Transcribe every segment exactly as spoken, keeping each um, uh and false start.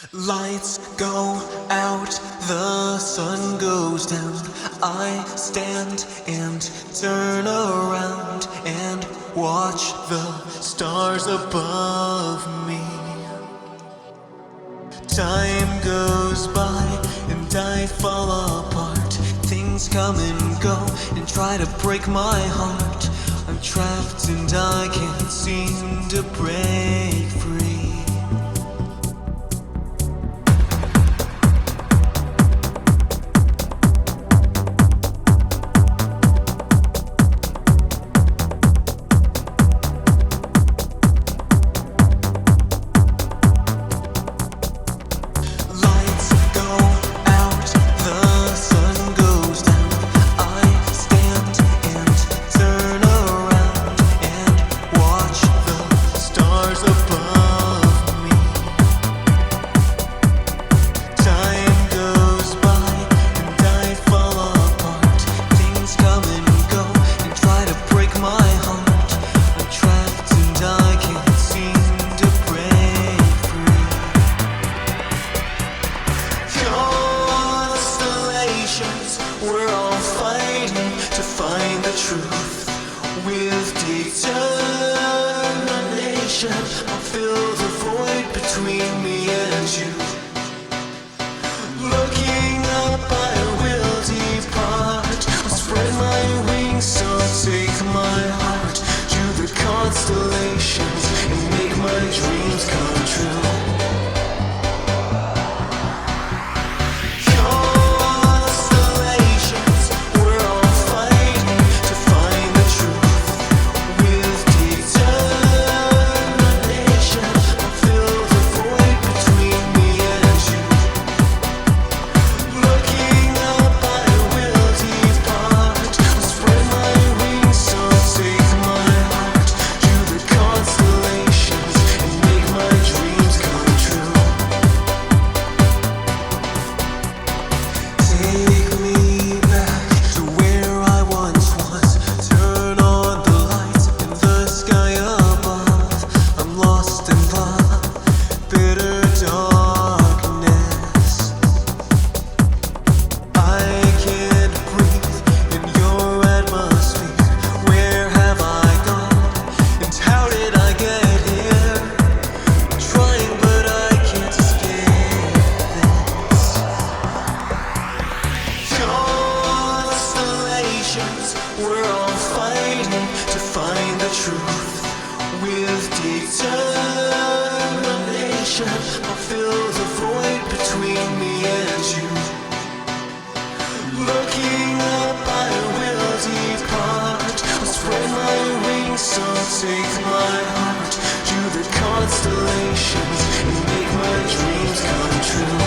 Lights go out, the sun goes down. I stand and turn around and watch the stars above me. Time goes by and I fall apart. Things come and go and try to break my heart. I'm trapped and I can't seem to break free. We're all fighting to find the truth with determination. I'll fill the void between me and you. Looking up, I will depart. I'll spread my wings, so take my heart to the constellations and make my dreams come true. We're all fighting to find the truth with determination. I'll fill the void between me and you. Looking up, I will depart. I'll spread my wings, so take my heart to the constellations and make my dreams come true.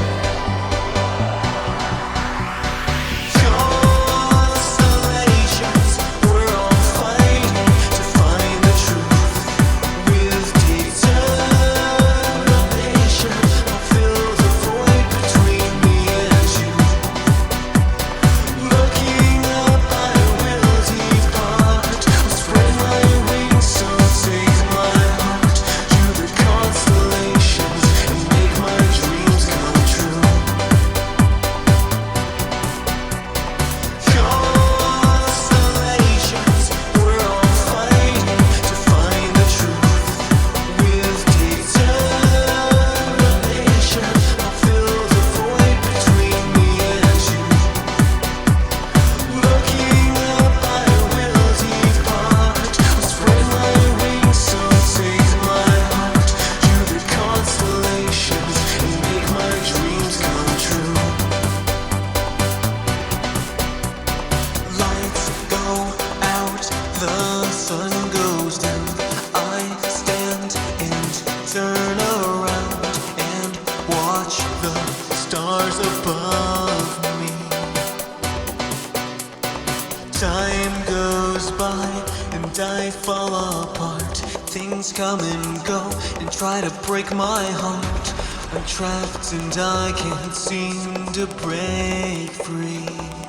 The sun goes down, I stand and turn around and watch the stars above me. Time goes by and I fall apart. Things come and go and try to break my heart. I'm trapped and I can't seem to break free.